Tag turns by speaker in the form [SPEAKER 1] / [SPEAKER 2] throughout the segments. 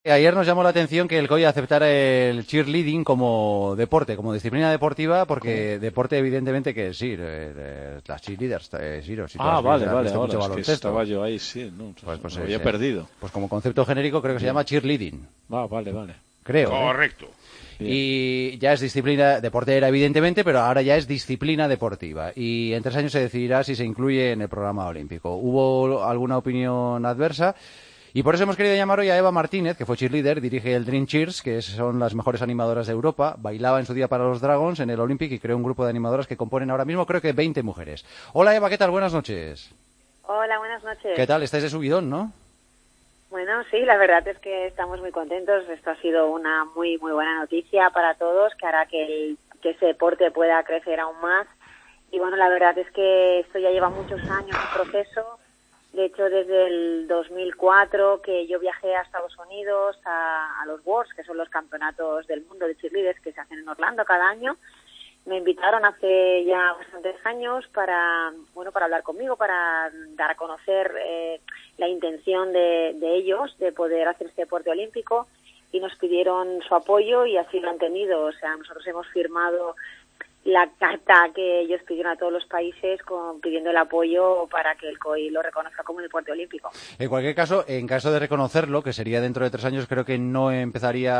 [SPEAKER 1] Ayer nos llamó la atención que el COI aceptara el cheerleading como deporte, como disciplina deportiva,
[SPEAKER 2] ¿Cómo?
[SPEAKER 1] porque deporte evidentemente que sí, las cheerleaders, Siro, si tú
[SPEAKER 2] Ah, vale,
[SPEAKER 1] has
[SPEAKER 2] vale,
[SPEAKER 1] visto
[SPEAKER 2] ahora
[SPEAKER 1] mucho
[SPEAKER 2] es que
[SPEAKER 1] baloncesto,
[SPEAKER 2] estaba yo ahí, sí, no,
[SPEAKER 1] pues, pues,
[SPEAKER 2] me lo había perdido.
[SPEAKER 1] pues como concepto genérico creo que se
[SPEAKER 2] Bien,
[SPEAKER 1] llama cheerleading,
[SPEAKER 2] vale, vale,
[SPEAKER 1] creo, ¿eh?
[SPEAKER 3] Correcto.
[SPEAKER 2] bien.
[SPEAKER 1] Y ya es disciplina deportera, evidentemente, pero ahora ya es disciplina deportiva. Y en 3 años se decidirá si se incluye en el programa olímpico. ¿Hubo alguna opinión adversa? Y por eso hemos querido llamar hoy a Eva Martínez, que fue cheerleader, dirige el Dream Cheers, que son las mejores animadoras de Europa. Bailaba en su día para los Dragons en el Olympic y creó un grupo de animadoras que componen ahora mismo, creo que 20 mujeres. Hola Eva, ¿qué tal? Buenas noches.
[SPEAKER 4] Hola, buenas
[SPEAKER 1] ¿Qué
[SPEAKER 4] noches.
[SPEAKER 1] tal? Estáis de subidón, ¿no?
[SPEAKER 4] Bueno, sí, la verdad es que estamos muy contentos. Esto ha sido una muy buena noticia para todos, que hará que ese deporte pueda crecer aún más. Y bueno, la verdad es que esto ya lleva muchos años en proceso. De hecho, desde el 2004 que yo viajé a Estados Unidos a los Worlds, que son los campeonatos del mundo de cheerleaders que se hacen en Orlando cada año. Me invitaron hace ya bastantes años para, bueno, para hablar conmigo, para dar a conocer la intención de ellos de poder hacer este deporte olímpico, y nos pidieron su apoyo y así lo han tenido. O sea, nosotros hemos firmado la carta que ellos pidieron a todos los países pidiendo el apoyo para que el COI lo reconozca como deporte olímpico.
[SPEAKER 1] En cualquier caso, en caso de reconocerlo, que sería dentro de 3 años, creo que no empezaría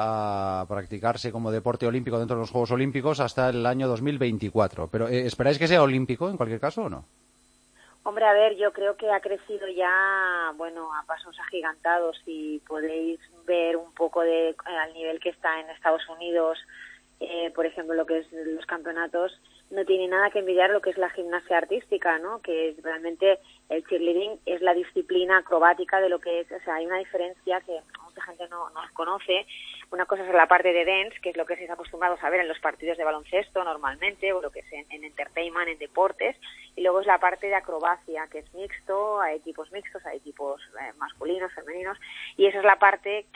[SPEAKER 1] a practicarse como deporte olímpico dentro de los Juegos Olímpicos hasta el año 2024. Pero, ¿esperáis que sea olímpico en cualquier caso o no?
[SPEAKER 4] Hombre, a ver, yo creo que ha crecido ya, bueno, a pasos agigantados. Si podéis ver un poco al nivel que está en Estados Unidos, por ejemplo, lo que es los campeonatos, no tiene nada que envidiar lo que es la gimnasia artística, ¿no? Que es realmente el cheerleading es la disciplina acrobática de lo que es. O sea, hay una diferencia que mucha gente no conoce. Una cosa es la parte de dance, que es lo que se está acostumbrado a ver en los partidos de baloncesto normalmente, o lo que es en entertainment, en deportes, y luego es la parte de acrobacia, que es mixto, hay equipos mixtos, hay equipos masculinos, femeninos, y esa es la parte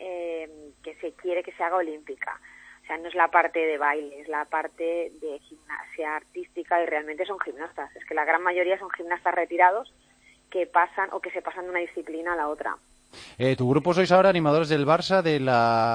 [SPEAKER 4] que se quiere que se haga olímpica. O sea, no es la parte de baile, es la parte de gimnasia artística, y realmente son gimnastas. Es que la gran mayoría son gimnastas retirados que pasan o que se pasan de una disciplina a la otra.
[SPEAKER 1] Tu grupo sois ahora animadores del Barça, de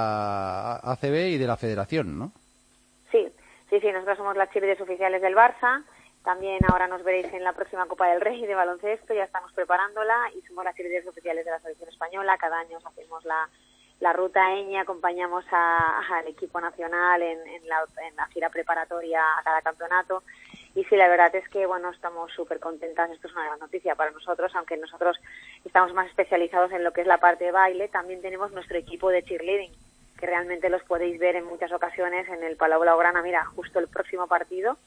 [SPEAKER 1] la ACB y de la Federación, ¿no?
[SPEAKER 4] Sí, nosotros somos las cheerleaders oficiales del Barça. También ahora nos veréis en la próxima Copa del Rey de baloncesto, ya estamos preparándola, y somos las cheerleaders oficiales de la selección española. Cada año hacemos la ruta Eñe, acompañamos al equipo nacional en la gira preparatoria a cada campeonato. Y sí, la verdad es que, bueno, estamos súper contentas. Esto es una gran noticia para nosotros, aunque nosotros estamos más especializados en lo que es la parte de baile. También tenemos nuestro equipo de cheerleading, que realmente los podéis ver en muchas ocasiones en el Palau Blaugrana. Mira, justo el próximo partido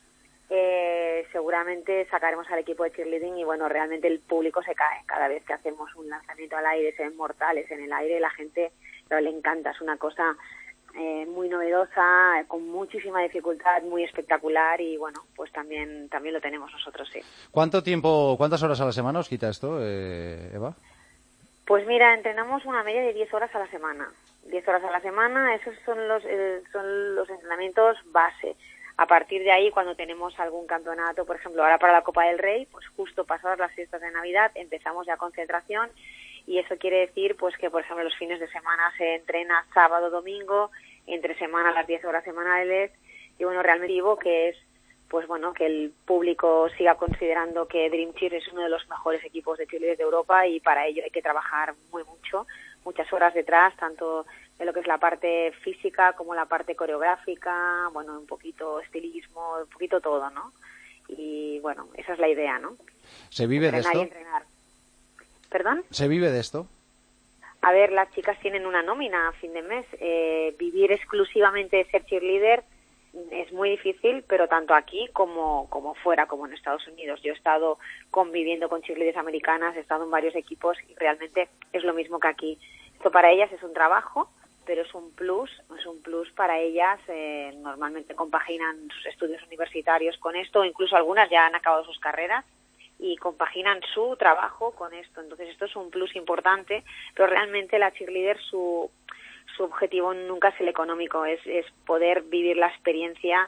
[SPEAKER 4] seguramente sacaremos al equipo de cheerleading, y bueno, realmente el público se cae cada vez que hacemos un lanzamiento al aire. Se ven mortales en el aire, la gente pero le encanta. Es una cosa muy novedosa, con muchísima dificultad, muy espectacular, y bueno, pues también lo tenemos nosotros, sí.
[SPEAKER 1] ¿Cuánto tiempo, cuántas horas a la semana os quita esto, Eva?
[SPEAKER 4] Pues mira, entrenamos una media de 10 horas a la semana. 10 horas a la semana, esos son los entrenamientos base. A partir de ahí, cuando tenemos algún campeonato, por ejemplo, ahora para la Copa del Rey, pues justo pasadas las fiestas de Navidad empezamos ya concentración, y eso quiere decir pues que, por ejemplo, los fines de semana se entrena sábado, domingo, entre semana las 10 horas semanales, y bueno, realmente digo que es, pues bueno, que el público siga considerando que Dream Cheer es uno de los mejores equipos de cheerleaders de Europa, y para ello hay que trabajar muchas horas detrás, tanto de lo que es la parte física como la parte coreográfica, bueno, un poquito estilismo, un poquito todo, ¿no? Y bueno, esa es la idea, ¿no?
[SPEAKER 1] ¿Se vive de
[SPEAKER 4] Entrenar y
[SPEAKER 1] esto?
[SPEAKER 4] entrenar. ¿Perdón?
[SPEAKER 1] ¿Se vive de esto?
[SPEAKER 4] A ver, las chicas tienen una nómina a fin de mes. Vivir exclusivamente de ser cheerleader es muy difícil, pero tanto aquí como fuera, como en Estados Unidos. Yo he estado conviviendo con cheerleaders americanas, he estado en varios equipos, y realmente es lo mismo que aquí. Esto para ellas es un trabajo, pero es un plus para ellas. Normalmente compaginan sus estudios universitarios con esto, o incluso algunas ya han acabado sus carreras y compaginan su trabajo con esto. Entonces esto es un plus importante, pero realmente la cheerleader su objetivo nunca es el económico, es poder vivir la experiencia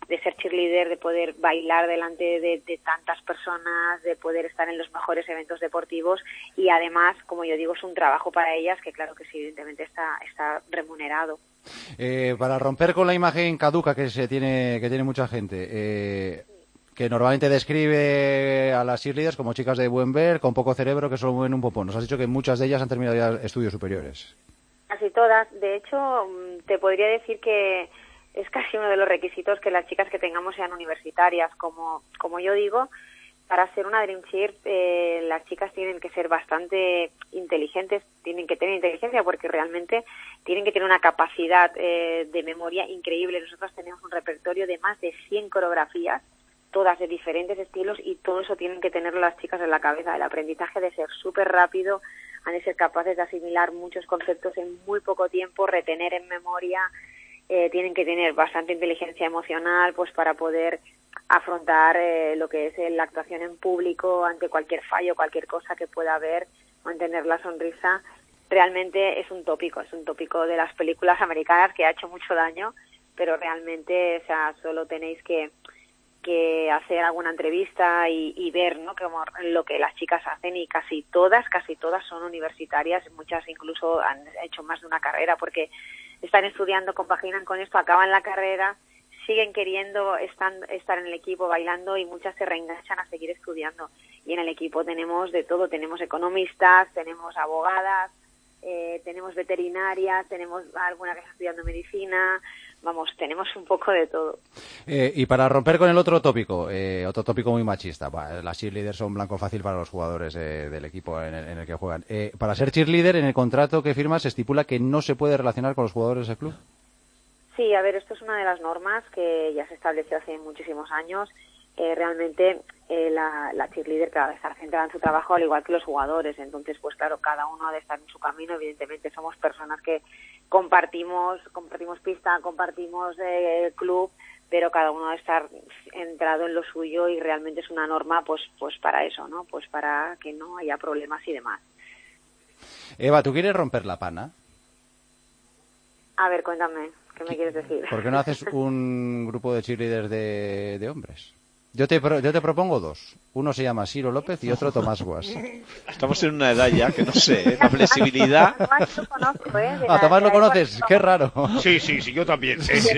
[SPEAKER 4] ser cheerleader, de poder bailar delante de tantas personas, de poder estar en los mejores eventos deportivos y además, como yo digo, es un trabajo para ellas que claro que sí, evidentemente está remunerado.
[SPEAKER 1] Para romper con la imagen caduca que tiene mucha gente, que normalmente describe a las cheerleaders como chicas de buen ver, con poco cerebro, que solo mueven un popón. Nos has dicho que muchas de ellas han terminado ya estudios superiores.
[SPEAKER 4] Casi todas. De hecho, te podría decir que es casi uno de los requisitos que las chicas que tengamos sean universitarias. Como yo digo, para ser una Dream Cheer, las chicas tienen que ser bastante inteligentes, tienen que tener inteligencia porque realmente tienen que tener una capacidad de memoria increíble. Nosotros tenemos un repertorio de más de 100 coreografías, todas de diferentes estilos, y todo eso tienen que tenerlo las chicas en la cabeza. El aprendizaje ha de ser súper rápido, han de ser capaces de asimilar muchos conceptos en muy poco tiempo, retener en memoria, tienen que tener bastante inteligencia emocional pues para poder afrontar lo que es la actuación en público ante cualquier fallo, cualquier cosa que pueda haber, mantener la sonrisa. Realmente es un tópico de las películas americanas que ha hecho mucho daño, pero realmente, o sea, solo tenéis que hacer alguna entrevista y ver, ¿no?, como lo que las chicas hacen, y casi todas son universitarias, muchas incluso han hecho más de una carrera porque están estudiando, compaginan con esto, acaban la carrera, siguen queriendo estar en el equipo bailando y muchas se reenganchan a seguir estudiando. Y en el equipo tenemos de todo, tenemos economistas, tenemos abogadas, tenemos veterinarias, tenemos alguna que está estudiando medicina, vamos, tenemos un poco de todo.
[SPEAKER 1] Y para romper con el otro tópico muy machista, las cheerleaders son blanco fácil para los jugadores del equipo en el que juegan. Para ser cheerleader, en el contrato que firmas se estipula que no se puede relacionar con los jugadores del club.
[SPEAKER 4] Sí, a ver, esto es una de las normas que ya se estableció hace muchísimos años. Realmente la cheerleader, claro, está centrada en su trabajo al igual que los jugadores. Entonces, pues claro, cada uno ha de estar en su camino. Evidentemente somos personas que compartimos pista, compartimos club, pero cada uno ha de estar centrado en lo suyo y realmente es una norma pues para eso, ¿no? Pues para que no haya problemas y demás.
[SPEAKER 1] Eva, ¿tú quieres romper la pana?
[SPEAKER 4] A ver, cuéntame, ¿qué me quieres decir?
[SPEAKER 1] ¿Por qué no haces un grupo de cheerleaders de hombres? Yo te propongo dos. Uno se llama Ciro López y otro Tomás Guas.
[SPEAKER 2] Estamos en una edad ya que no sé, la flexibilidad.
[SPEAKER 4] Tomás lo conozco,
[SPEAKER 1] Tomás lo conoces, qué raro.
[SPEAKER 3] Sí, yo también.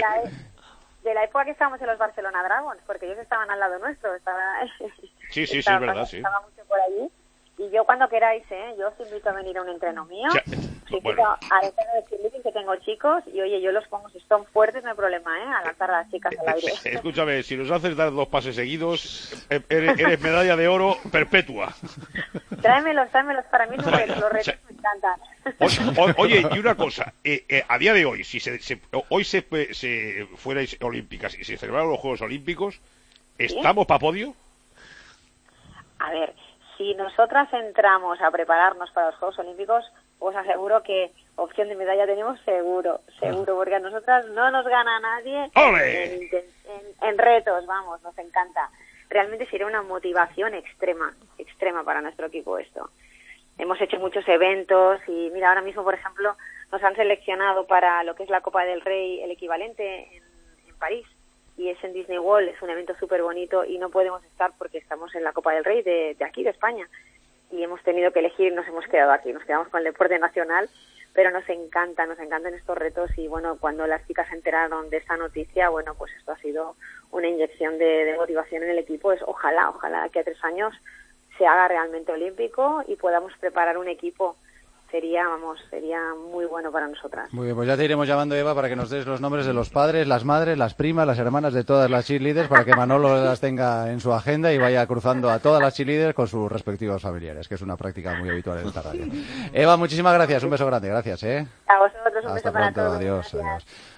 [SPEAKER 4] De la época que estábamos en los Barcelona Dragons, porque ellos estaban al lado nuestro.
[SPEAKER 3] Sí, es verdad, sí.
[SPEAKER 4] Estaba mucho por allí. Y yo cuando queráis, yo os invito a venir a un entreno mío.
[SPEAKER 3] Bueno.
[SPEAKER 4] Al entreno de cheerleading que tengo chicos, y oye, yo los pongo, si son fuertes no hay problema, a lanzar a las chicas al aire.
[SPEAKER 3] Escúchame, si nos haces dar 2 pases seguidos, eres medalla de oro perpetua.
[SPEAKER 4] Tráemelos para mí, los retos me encantan.
[SPEAKER 3] Oye, y una cosa, a día de hoy, si hoy se fuerais olímpicas y se celebraran los Juegos Olímpicos, ¿estamos para podio?
[SPEAKER 4] A ver, si nosotras entramos a prepararnos para los Juegos Olímpicos, os aseguro que opción de medalla tenemos seguro, porque a nosotras no nos gana nadie en retos, vamos, nos encanta. Realmente sería una motivación extrema para nuestro equipo esto. Hemos hecho muchos eventos y mira, ahora mismo, por ejemplo, nos han seleccionado para lo que es la Copa del Rey, el equivalente en París, y es en Disney World, es un evento súper bonito y no podemos estar porque estamos en la Copa del Rey de aquí, de España. Y hemos tenido que elegir, nos hemos quedado aquí, nos quedamos con el deporte nacional, pero nos encantan estos retos y bueno, cuando las chicas se enteraron de esta noticia, bueno, pues esto ha sido una inyección de motivación en el equipo. Ojalá que a 3 años se haga realmente olímpico y podamos preparar un equipo. Sería muy bueno para nosotras.
[SPEAKER 1] Muy bien, pues ya te iremos llamando, Eva, para que nos des los nombres de los padres, las madres, las primas, las hermanas de todas las cheerleaders, para que Manolo las tenga en su agenda y vaya cruzando a todas las cheerleaders con sus respectivos familiares, que es una práctica muy habitual en esta radio. Eva, muchísimas gracias, un beso grande, gracias.
[SPEAKER 4] A vosotros, un beso para todos.
[SPEAKER 1] Adiós.